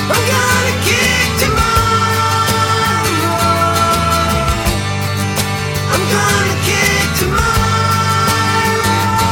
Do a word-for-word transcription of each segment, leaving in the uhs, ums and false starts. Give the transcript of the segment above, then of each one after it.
I'm gonna kick tomorrow. I'm gonna kick tomorrow.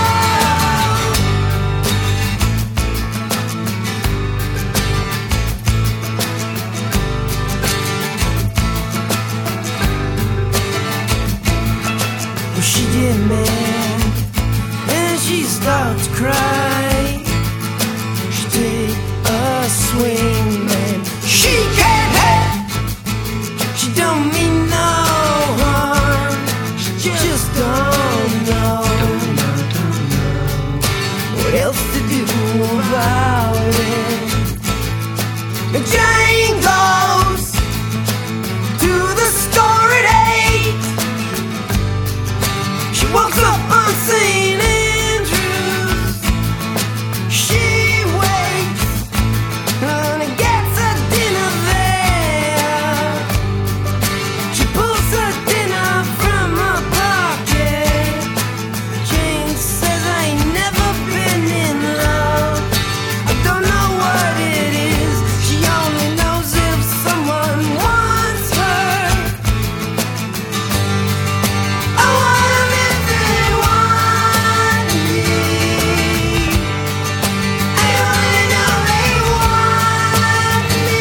Well, she get mad and she starts to cry. She take a swing and she can't help. She don't mean no harm. She just don't know what else to do about it. And Jane goes to the store at eight. She walks up on Saint Andrews. She waits and gets her dinner there. She pulls her dinner from her pocket. Jane says, I ain't never been in love. I don't know what it is. She only knows if someone wants her. I want 'em if they want me. I only know they want me.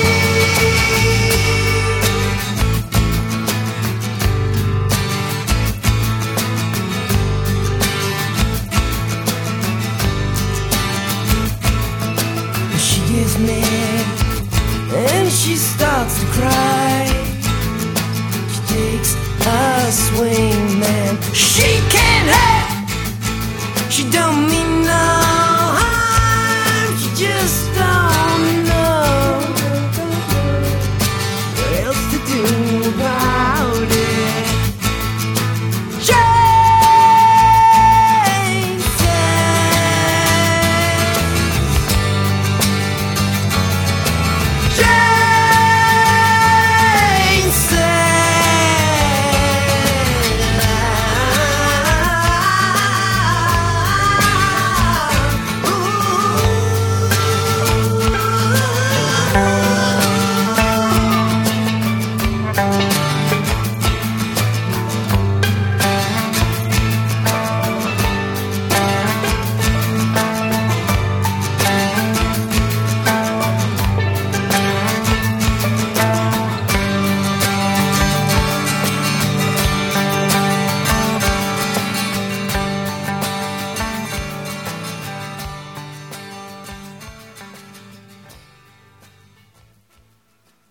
She gets mad and she starts to cry.